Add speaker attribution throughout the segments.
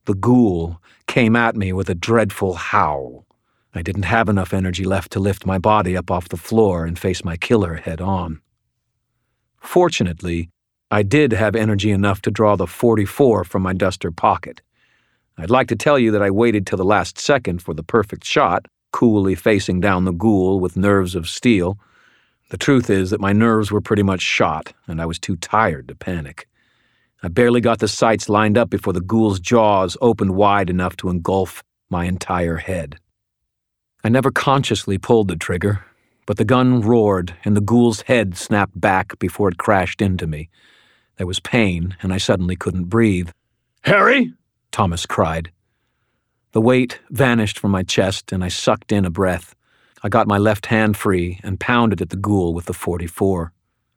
Speaker 1: The ghoul came at me with a dreadful howl. I didn't have enough energy left to lift my body up off the floor and face my killer head on. Fortunately, I did have energy enough to draw the .44 from my duster pocket. I'd like to tell you that I waited till the last second for the perfect shot, coolly facing down the ghoul with nerves of steel. The truth is that my nerves were pretty much shot, and I was too tired to panic. I barely got the sights lined up before the ghoul's jaws opened wide enough to engulf my entire head. I never consciously pulled the trigger, but the gun roared and the ghoul's head snapped back before it crashed into me. There was pain, and I suddenly couldn't breathe. "Harry!" Thomas cried. The weight vanished from my chest, and I sucked in a breath. I got my left hand free and pounded at the ghoul with the .44.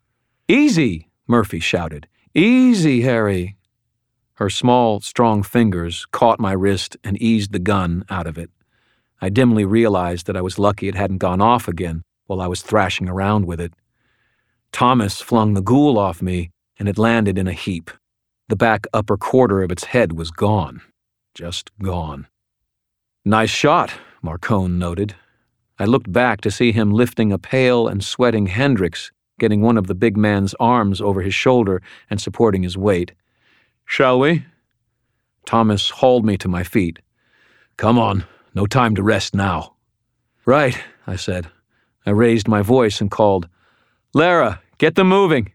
Speaker 1: "Easy!" Murphy shouted. "Easy, Harry!" Her small, strong fingers caught my wrist and eased the gun out of it. I dimly realized that I was lucky it hadn't gone off again while I was thrashing around with it. Thomas flung the ghoul off me, and it landed in a heap. The back upper quarter of its head was gone. Just gone. "Nice shot," Marcone noted. I looked back to see him lifting a pale and sweating Hendricks, getting one of the big man's arms over his shoulder and supporting his weight. "Shall we?" Thomas hauled me to my feet. "Come on, no time to rest now." "Right," I said. I raised my voice and called, "Lara, get them moving."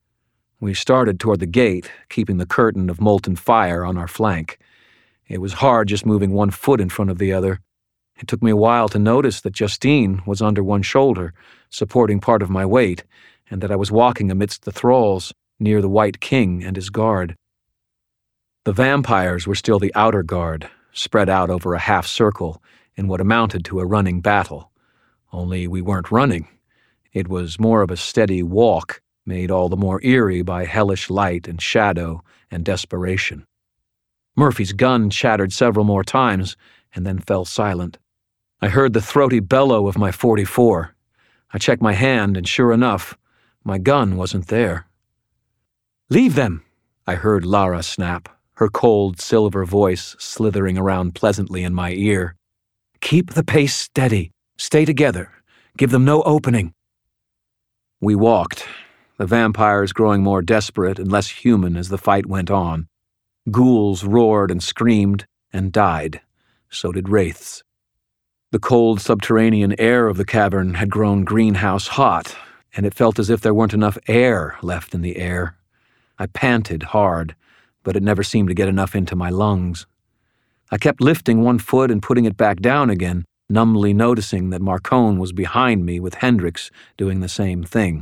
Speaker 1: We started toward the gate, keeping the curtain of molten fire on our flank. It was hard just moving one foot in front of the other. It took me a while to notice that Justine was under one shoulder, supporting part of my weight, and that I was walking amidst the thralls, near the White King and his guard. The vampires were still the outer guard, spread out over a half circle in what amounted to a running battle. Only we weren't running. It was more of a steady walk, made all the more eerie by hellish light and shadow and desperation. Murphy's gun chattered several more times and then fell silent. I heard the throaty bellow of my .44. I checked my hand, and sure enough, my gun wasn't there. "Leave them," I heard Lara snap, her cold silver voice slithering around pleasantly in my ear. "Keep the pace steady. Stay together. Give them no opening." We walked, the vampires growing more desperate and less human as the fight went on. Ghouls roared and screamed and died. So did wraiths. The cold subterranean air of the cavern had grown greenhouse hot, and it felt as if there weren't enough air left in the air. I panted hard, but it never seemed to get enough into my lungs. I kept lifting one foot and putting it back down again, numbly noticing that Marcone was behind me with Hendricks doing the same thing.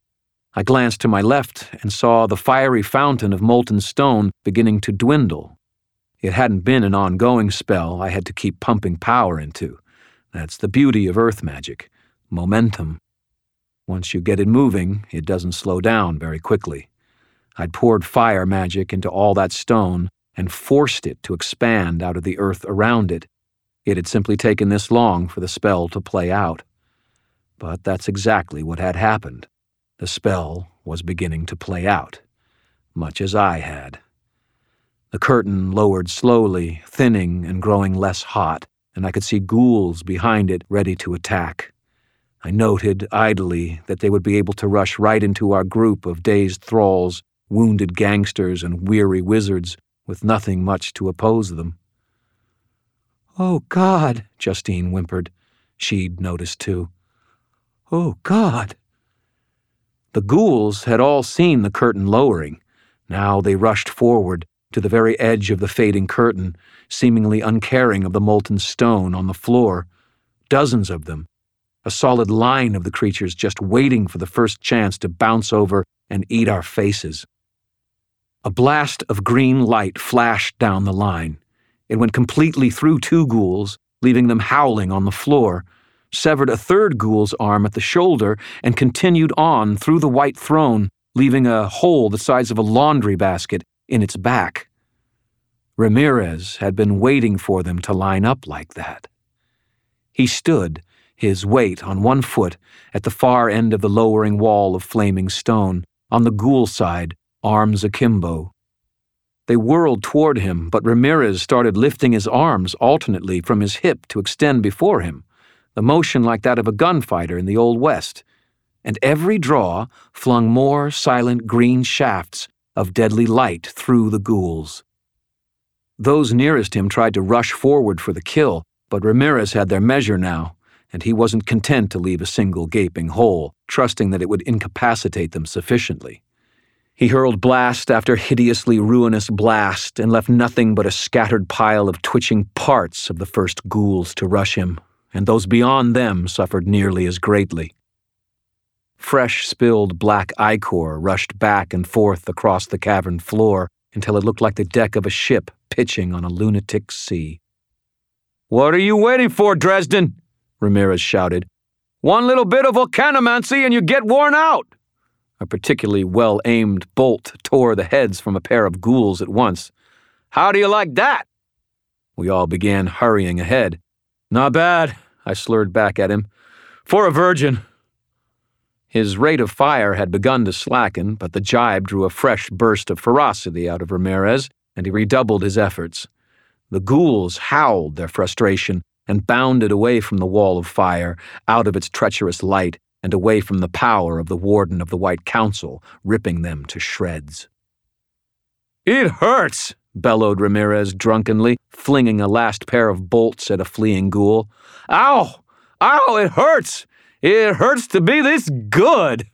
Speaker 1: I glanced to my left and saw the fiery fountain of molten stone beginning to dwindle. It hadn't been an ongoing spell I had to keep pumping power into. That's the beauty of earth magic, momentum. Once you get it moving, it doesn't slow down very quickly. I'd poured fire magic into all that stone and forced it to expand out of the earth around it. It had simply taken this long for the spell to play out. But that's exactly what had happened. The spell was beginning to play out, much as I had. The curtain lowered slowly, thinning and growing less hot, and I could see ghouls behind it ready to attack. I noted idly that they would be able to rush right into our group of dazed thralls, wounded gangsters, and weary wizards, with nothing much to oppose them. "Oh, God," Justine whimpered. She'd noticed too. "Oh, God." The ghouls had all seen the curtain lowering. Now they rushed forward, to the very edge of the fading curtain, seemingly uncaring of the molten stone on the floor. Dozens of them. A solid line of the creatures just waiting for the first chance to bounce over and eat our faces. A blast of green light flashed down the line. It went completely through two ghouls, leaving them howling on the floor, severed a third ghoul's arm at the shoulder, and continued on through the white throne, leaving a hole the size of a laundry basket in its back. Ramirez had been waiting for them to line up like that. He stood, his weight on one foot, at the far end of the lowering wall of flaming stone, on the ghoul side, arms akimbo. They whirled toward him, but Ramirez started lifting his arms alternately from his hip to extend before him, the motion like that of a gunfighter in the Old West. And every draw flung more silent green shafts of deadly light through the ghouls. Those nearest him tried to rush forward for the kill, but Ramirez had their measure now, and he wasn't content to leave a single gaping hole, trusting that it would incapacitate them sufficiently. He hurled blast after hideously ruinous blast and left nothing but a scattered pile of twitching parts of the first ghouls to rush him, and those beyond them suffered nearly as greatly. Fresh spilled black ichor rushed back and forth across the cavern floor until it looked like the deck of a ship pitching on a lunatic sea. "What are you waiting for, Dresden?" Ramirez shouted. "One little bit of volcanomancy and you get worn out!" A particularly well-aimed bolt tore the heads from a pair of ghouls at once. "How do you like that?" We all began hurrying ahead. "Not bad," I slurred back at him. "For a virgin." His rate of fire had begun to slacken, but the jibe drew a fresh burst of ferocity out of Ramirez, and he redoubled his efforts. The ghouls howled their frustration and bounded away from the wall of fire, out of its treacherous light, and away from the power of the Warden of the White Council, ripping them to shreds. "It hurts!" bellowed Ramirez drunkenly, flinging a last pair of bolts at a fleeing ghoul. "Ow! Ow! It hurts! It hurts to be this good!"